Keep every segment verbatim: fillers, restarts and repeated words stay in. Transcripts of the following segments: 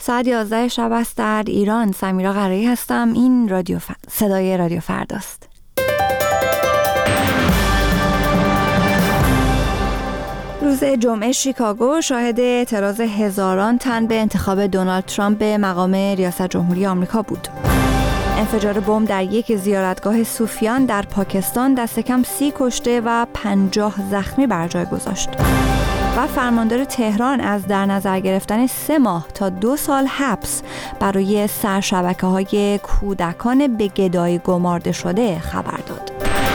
ساعت یازده شب است در ایران. سمیرا قرایی هستم. این رادیو ف... صدای رادیو فرداست. روز جمعه شیکاگو شاهد اعتراض هزاران تن به انتخاب دونالد ترامپ به مقام ریاست جمهوری آمریکا بود. انفجار بمب در یک زیارتگاه صوفیان در پاکستان دست کم سی کشته و پنجاه زخمی بر جای گذاشت. و فرماندار تهران از در نظر گرفتن سه ماه تا دو سال حبس برای سرشبکه‌های کودکان به گدایی گمارده شده خبر داد.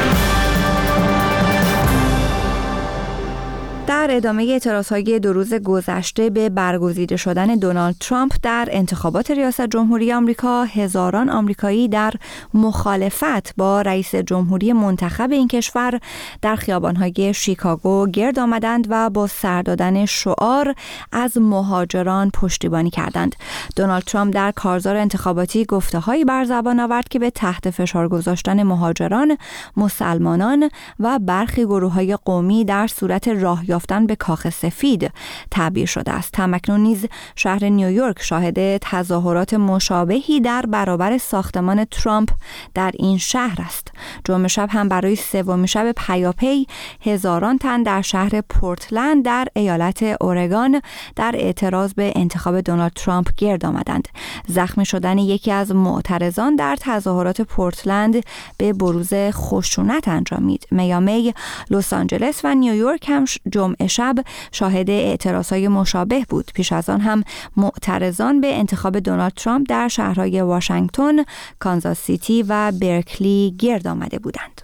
در ادامه اعتراضهای دو روز گذشته به برگزیده شدن دونالد ترامپ در انتخابات ریاست جمهوری آمریکا، هزاران آمریکایی در مخالفت با رئیس جمهوری منتخب این کشور در خیابان‌های شیکاگو گرد آمدند و با سر دادن شعار از مهاجران پشتیبانی کردند. دونالد ترامپ در کارزار انتخاباتی گفته‌هایی بر زبان آورد که به تحت فشار گذاشتن مهاجران، مسلمانان و برخی گروه‌های قومی در صورت راه یافتن به کاخ سفید تعبیر شده است. همکنون نیز شهر نیویورک شاهد تظاهرات مشابهی در برابر ساختمان ترامپ در این شهر است. جمعه شب هم برای سومین شب پیاپی هزاران تن در شهر پورتلند در ایالت اورگان در اعتراض به انتخاب دونالد ترامپ گرد آمدند. زخمی شدن یکی از معترضان در تظاهرات پورتلند به بروز خشونت انجامید. میامی، لس آنجلس و نیویورک هم جمعه شب شاهد اعتراضهای مشابه بود. پیش از آن هم معترضان به انتخاب دونالد ترامپ در شهرهای واشنگتن، کانزاس سیتی و برکلی گرد آمده بودند.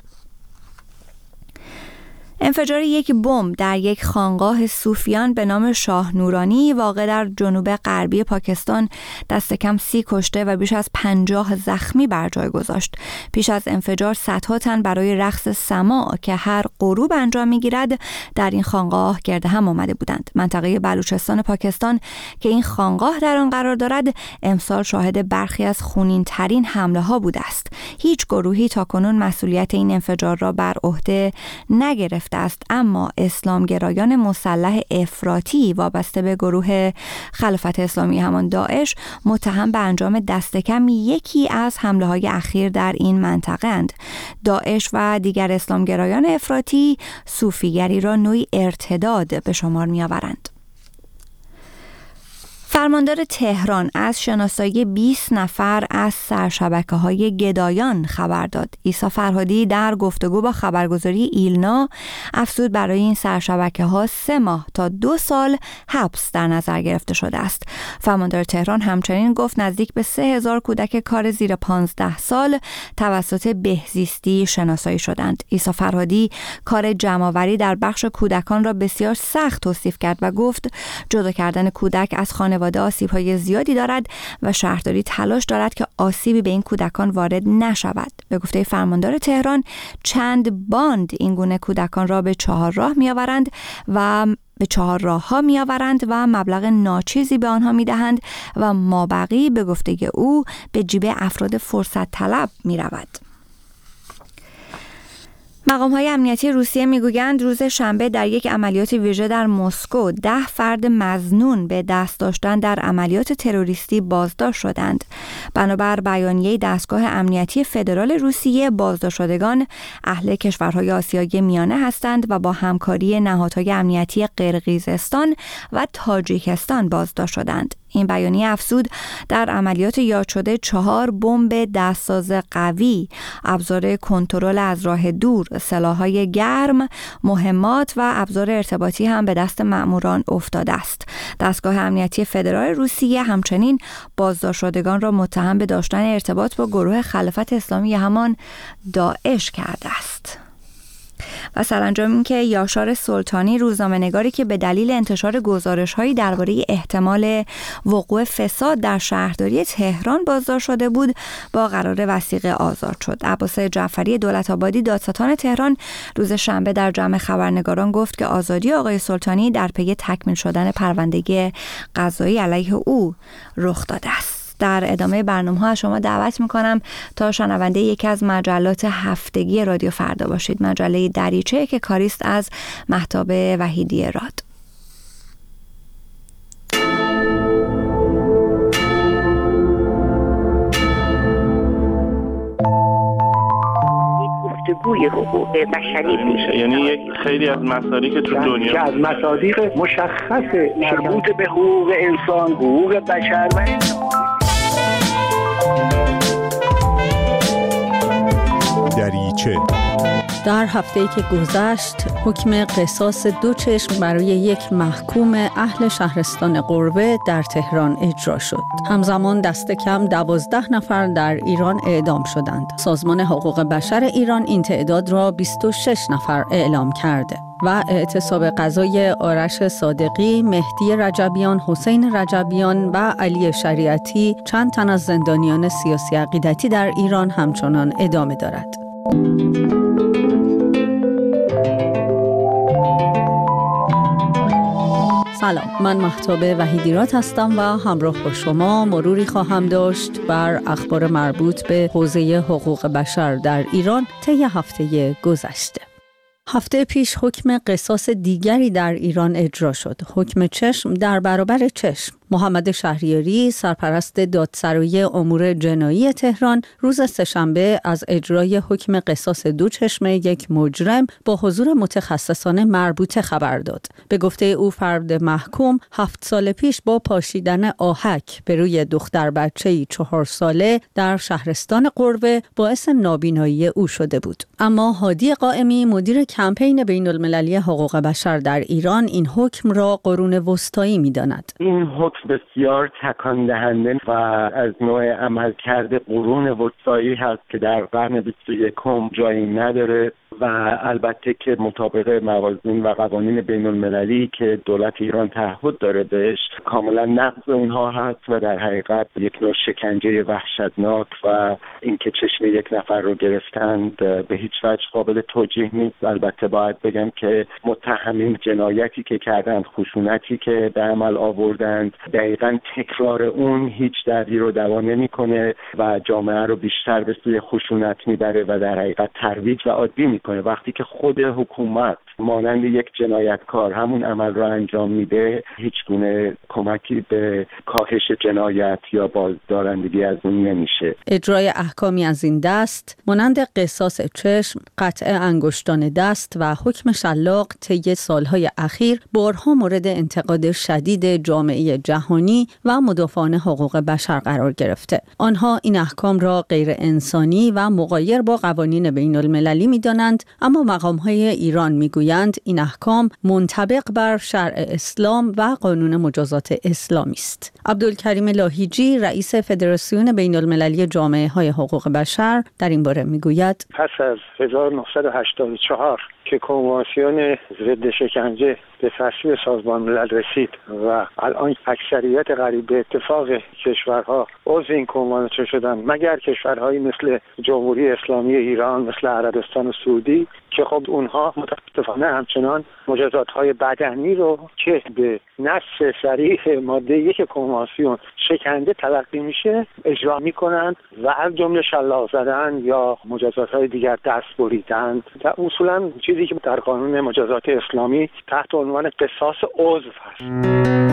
انفجار یک بمب در یک خانقاه صوفیان به نام شاه نورانی واقع در جنوب غربی پاکستان دست کم سی کشته و بیش از پنجاه زخمی بر جای گذاشت. پیش از انفجار صدها تن برای رقص سماع که هر غروب انجام می‌گیرد در این خانقاه گرد هم آمده بودند. منطقه بلوچستان پاکستان که این خانقاه در آن قرار دارد امسال شاهد برخی از خونین‌ترین حمله‌ها بوده است. هیچ گروهی تاکنون مسئولیت این انفجار را بر عهده نگرفت است، اما اسلامگرایان مسلح افراطی وابسته به گروه خلافت اسلامی همان داعش متهم به انجام دست کم یکی از حمله‌های اخیر در این منطقه اند. داعش و دیگر اسلامگرایان افراطی صوفیگری را نوعی ارتداد به شمار می‌آورند. فرماندار تهران از شناسایی بیست نفر از سرشبکه‌های گدایان خبر داد. عیسی فرهادی در گفتگو با خبرگزاری ایلنا افزود برای این سرشبکه‌ها سه ماه تا دو سال حبس در نظر گرفته شده است. فرماندار تهران همچنین گفت نزدیک به سه هزار کودک کار زیر پانزده سال توسط بهزیستی شناسایی شدند. عیسی فرهادی کار جمع‌آوری در بخش کودکان را بسیار سخت توصیف کرد و گفت جدا کردن کودک از خانواده آسیب‌های زیادی دارد و شهرداری تلاش دارد که آسیبی به این کودکان وارد نشود. به گفته فرماندار تهران چند باند این گونه کودکان را به چهار راه می‌آورند و به چهار راه ها می آورند و مبلغ ناچیزی به آنها می دهند و مابقی به گفته او به جیب افراد فرصت طلب می رود. مقام‌های امنیتی روسیه می‌گویند روز شنبه در یک عملیات ویژه در مسکو ده فرد مظنون به دست داشتن در عملیات تروریستی بازداشت شدند. بنابر بیانیه دستگاه امنیتی فدرال روسیه بازداشت شدگان اهل کشورهای آسیای میانه هستند و با همکاری نهادهای امنیتی قرقیزستان و تاجیکستان بازداشت شدند. این بیانیه افزود در عملیات یاد شده چهار بمب دستساز قوی، ابزار کنترل از راه دور، سلاح‌های گرم، مهمات و ابزار ارتباطی هم به دست مأموران افتاده است. دستگاه امنیتی فدرال روسیه همچنین بازداشت شدگان را متهم به داشتن ارتباط با گروه خلافت اسلامی همان داعش کرده است. و سرانجام این که یاشار سلطانی روزنامه‌نگاری که به دلیل انتشار گزارش‌هایی درباره احتمال وقوع فساد در شهرداری تهران بازداشت شده بود با قرار وثیقه آزاد شد. عباس جعفری دولت‌آبادی دادستان تهران روز شنبه در جمع خبرنگاران گفت که آزادی آقای سلطانی در پی تکمیل شدن پرونده قضایی علیه او رخ داده است. در ادامه برنامه‌ها شما دعوت می‌کنم تا شنونده یکی از مجلات هفتگی رادیو فردا باشید. مجله دریچه که کاریست از مهتاب وحیدی راد. جوی حقوق بشری میشه. یعنی یک خیلی از مصادیق که تو دنیا که از مصادیق مشخص مربوط به حقوق انسان، حقوق بشر و دریچه. در هفته‌ای که گذشت حکم قصاص دو چشم برای یک محکوم اهل شهرستان قربه در تهران اجرا شد. همزمان دست کم دوازده نفر در ایران اعدام شدند. سازمان حقوق بشر ایران این تعداد را بیست و شش نفر اعلام کرده. و اعتصاب قضای آرش صادقی، مهدی رجبیان، حسین رجبیان و علی شریعتی، چند تن از زندانیان سیاسی عقیدتی در ایران همچنان ادامه دارد. سلام، من مهتاب وحیدیراد هستم و همراه با شما مروری خواهم داشت بر اخبار مربوط به حوزه حقوق بشر در ایران طی هفته گذشته. هفته پیش حکم قصاص دیگری در ایران اجرا شد. حکم چشم در برابر چشم. محمد شهریاری، سرپرست دادسرایی امور جنایی تهران، روز سه‌شنبه از اجرای حکم قصاص دو چشم یک مجرم با حضور متخصصان مربوطه خبر داد. به گفته او فرد محکوم هفت سال پیش با پاشیدن آهک به روی دختر بچه‌ای چهار ساله در شهرستان قربه باعث نابینایی او شده بود. اما هادی قائمی، مدیر کمپین بین المللی حقوق بشر در ایران، این حکم را قرون وسطایی می‌داند. این حکم بسیار تکان دهنده و از نوع عملکرد قرون وسطایی هست که در قرن بیست و یکم جایی نداره و البته که مطابق موازین و قوانین بین المللی که دولت ایران تعهد داره بهش کاملا نقض اونها هست و در حقیقت یک نوع شکنجه وحشتناک و اینکه چشم یک نفر رو گرفتند به هیچ وجه قابل توجیه نیست. البته باید بگم که متهمین جنایتی که کردند، خشونتی که به عمل آوردند، دقیقاً تکرار اون هیچ دردی رو دوا نمی‌کنه و جامعه رو بیشتر به سوی خشونت میبره و در حقیقت ترویج و عادی میکنه. وقتی که خود حکومت مانند یک جنایتکار همون عمل رو انجام میده، هیچ گونه کمکی به کاهش جنایت یا بازدارندگی از اون نمیشه. اجرای احکامی از این دست مانند قصاص چشم، قطع انگشتان دست و حکم شلاق طی سالهای اخیر بارها مورد انتقاد شدید جامعه جهانی و مدافعان حقوق بشر قرار گرفته. آنها این احکام را غیر انسانی و مغایر با قوانین بین المللی می‌دانند، اما مقام‌های ایران می‌گویند این احکام منطبق بر شرع اسلام و قانون مجازات اسلامی است. عبدالکریم لاهیجی، رئیس فدراسیون بین المللی جامعه‌های حقوق بشر، در این باره می‌گوید پس از هزار و نهصد و هشتاد و چهار که کنوانسیون ضد شکنجه به تصویب سازمان ملل رسید و الان اکثریت قریب به اتفاق کشورها عضو این کنوانسیون شدن مگر کشورهایی مثل جمهوری اسلامی ایران، مثل عربستان سعودی که خب اونها متاسفانه همچنان مجازات‌های بدنی رو که به نص صریح ماده یک کنوانسیون شکنجه تلقی میشه اجرا میکنند و از جمله شلاق زدن یا مجازات‌های دیگر دست بریدن. در اصولا چیزی که در قانون مجازات اسلامی تحت عنوان قصاص عضو هست.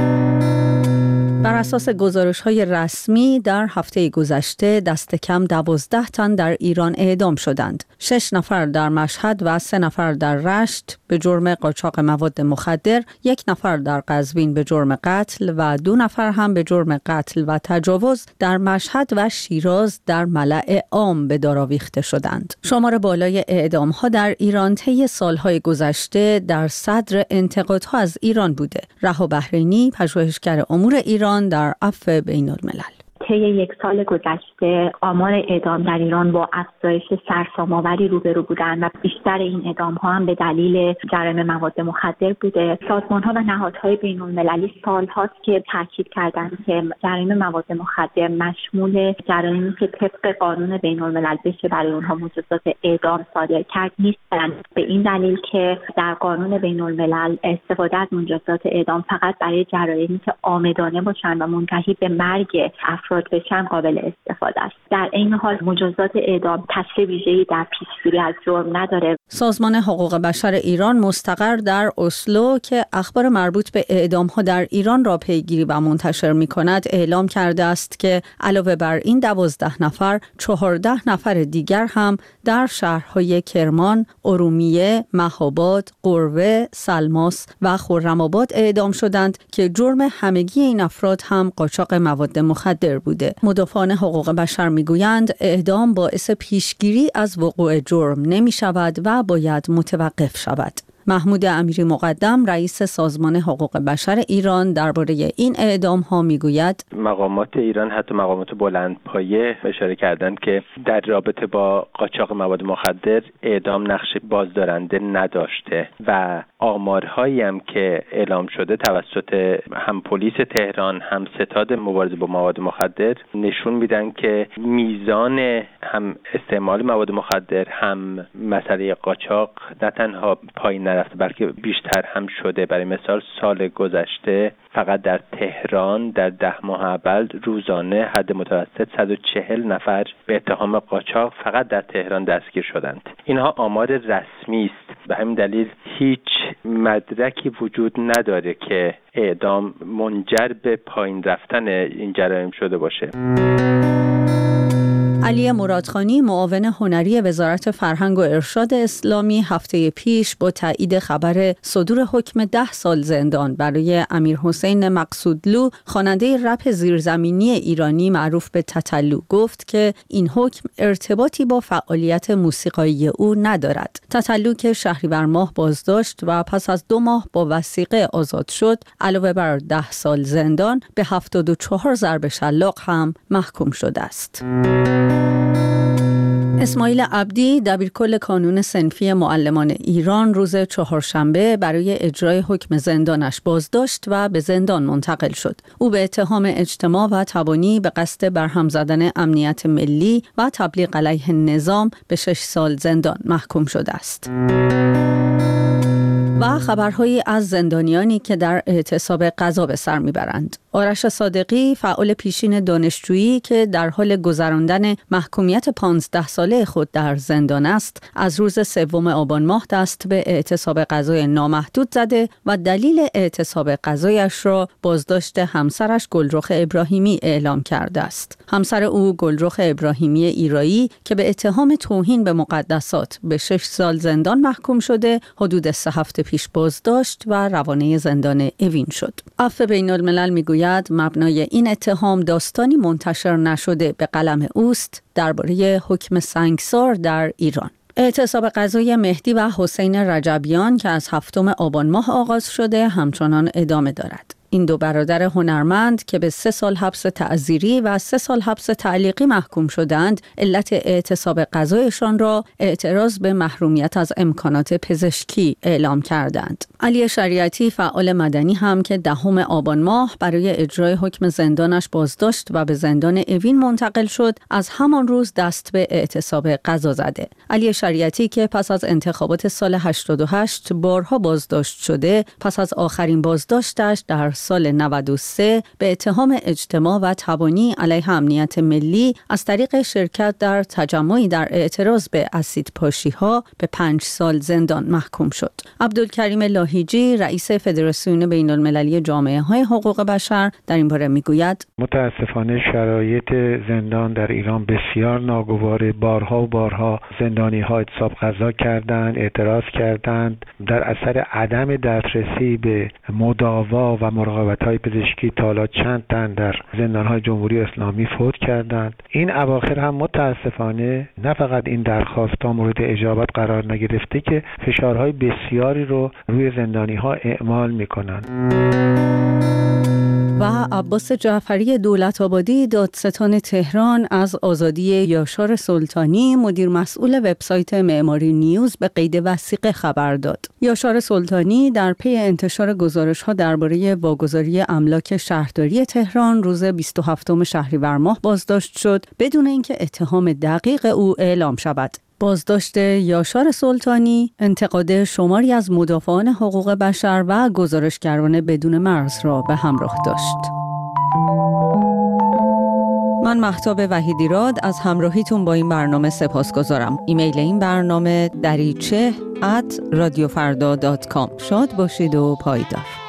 بر اساس گزارش‌های رسمی در هفته گذشته دست کم دوازده تن در ایران اعدام شدند. شش نفر در مشهد و سه نفر در رشت به جرم قاچاق مواد مخدر، یک نفر در قزوین به جرم قتل و دو نفر هم به جرم قتل و تجاوز در مشهد و شیراز در ملأ عام به دار آویخته شدند. شمار بالای اعدام‌ها در ایران طی سال‌های گذشته در صدر انتقادها از ایران بوده. رها بحرینی، پژوهشگر امور ایران در عفو بین الملل: طی یک سال گذشته آمار اعدام در ایران با افزایش سرسام‌آوری روبرو بودند و بیشتر این اعدام‌ها هم به دلیل جرایم مواد مخدر بوده. سازمان‌ها و نهادهای بین‌المللی سال‌هاست که تاکید کردند که جرایم مواد مخدر مشمول جرایمی که طبق قانون بین‌الملل بشه برای اونها مجازات اعدام صادر کرد نیستند، به این دلیل که در قانون بین‌الملل استفاده از مجازات اعدام فقط برای جرایمی که عامدانه باشند و منتهی به مرگ افراد افراد بشن قابل استفاده است. در این حال مجازات اعدام تاثیر ویژه‌ای در پیشگیری از جرم نداره. سازمان حقوق بشر ایران مستقر در اسلو که اخبار مربوط به اعدام‌ها در ایران را پیگیری و منتشر می‌کند اعلام کرده است که علاوه بر این دوازده نفر، چهارده نفر دیگر هم در شهرهای کرمان، ارومیه، مهاباد، قروه، سلماس و خرم‌آباد اعدام شدند که جرم همگی این افراد هم قاچاق مواد مخدر بوده. مدافعان حقوق بشر میگویند اعدام باعث پیشگیری از وقوع جرم نمی شود و باید متوقف شود. محمود امیری مقدم رئیس سازمان حقوق بشر ایران درباره این اعدام ها میگوید مقامات ایران حتی مقامات بلندپایه اشاره کردند که در رابطه با قاچاق مواد مخدر اعدام نقش بازدارنده نداشته و آمارهایی هم که اعلام شده توسط هم پلیس تهران هم ستاد مبارزه با مواد مخدر نشون میدن که میزان هم استعمال مواد مخدر هم مسئله قاچاق نه تنها پایین نرفته بلکه بیشتر هم شده. برای مثال سال گذشته فقط در تهران در ده ماه اول روزانه حد متوسط صد و چهل نفر به اتهام قاچاق فقط در تهران دستگیر شدند. اینها آمار رسمی است. به همین دلیل هیچ مدرکی وجود نداره که اعدام منجر به پایین رفتن این جرایم شده باشه. علی مرادخانی معاون هنری وزارت فرهنگ و ارشاد اسلامی هفته پیش با تایید خبر صدور حکم ده سال زندان برای امیرحسین مقصودلو خواننده رپ زیرزمینی ایرانی معروف به تتلو گفت که این حکم ارتباطی با فعالیت موسیقایی او ندارد. تتلو که شهریور ماه بازداشت و پس از دو ماه با وثیقه آزاد شد علاوه بر ده سال زندان به هفتاد و چهار ضرب شلاق هم محکوم شده است. اسماعیل عبدی دبیرکل کانون صنفی معلمان ایران روز چهارشنبه برای اجرای حکم زندانش بازداشت و به زندان منتقل شد. او به اتهام اجتماع و تبانی به قصد برهم زدن امنیت ملی و تبلیغ علیه نظام به شش سال زندان محکوم شده است. و خبرهایی از زندانیانی که در اعتصاب قضا به سر میبرند. آرش صادقی فعال پیشین دانشجویی که در حال گذراندن محکومیت پانزده ساله خود در زندان است، از روز سوم آبان ماه دست به اعتصاب قضای نامحدود زده و دلیل اعتصاب قضایش را بازداشت همسرش گلرخ ابراهیمی اعلام کرده است. همسر او گلرخ ابراهیمی ایرایی که به اتهام توهین به مقدسات به شش سال زندان محکوم شده، حدود سه هفته پیش بازداشت و روانه زندان اوین شد. عفو بین الملل میگوید مبنای این اتهام داستانی منتشر نشده به قلم اوست درباره حکم سنگسار در ایران. اعتصاب قضای مهدی و حسین رجبیان که از هفتم آبان ماه آغاز شده همچنان ادامه دارد. این دو برادر هنرمند که به سه سال حبس تعزیری و سه سال حبس تعلیقی محکوم شدند، علت اعتصاب قضایشان را اعتراض به محرومیت از امکانات پزشکی اعلام کردند. علی شریعتی فعال مدنی هم که دهم آبان ماه برای اجرای حکم زندانش بازداشت و به زندان اوین منتقل شد، از همان روز دست به اعتصاب قضا زده. علی شریعتی که پس از انتخابات سال هشتاد و هشت بارها بازداشت شده، پس از آخرین بازداشتش در سال نود و سه به اتهام اجتماع و تبانی علیه امنیت ملی از طریق شرکت در تجمعی در اعتراض به اسیدپاشی‌ها به پنج سال زندان محکوم شد. عبدالکریم لاهیجی رئیس فدراسیون بین المللی جامعه های حقوق بشر در این باره میگوید متاسفانه شرایط زندان در ایران بسیار ناگواره. بارها و بارها زندانی ها اعتصاب قضا کردند، اعتراض کردند. در اثر عدم دسترسی به مداوا و مراقبت‌های پزشکی تا حالا چند تن در زندان‌های جمهوری اسلامی فوت کردند. این اواخر هم متاسفانه نه فقط این درخواست‌ها مورد اجابت قرار نگرفته که فشارهای بسیاری رو روی زندانی‌ها اعمال می‌کنند. و عباس جعفری دولت‌آبادی دادستان تهران از آزادی یاشار سلطانی مدیر مسئول وبسایت معماری نیوز به قید وثیقه خبر داد. یاشار سلطانی در پی انتشار گزارش‌ها درباره واگذاری املاک شهرداری تهران روز بیست و هفتم شهریور ماه بازداشت شد بدون اینکه اتهام دقیق او اعلام شود. بازداشت یاشار سلطانی انتقاد شماری از مدافعان حقوق بشر و گزارشگران بدون مرز را به همراه داشت. من مهتاب وحیدیراد از همراهیتون با این برنامه سپاسگزارم. ایمیل این برنامه دریچه ات رادیو فردا دات کام. شاد باشید و پایدار.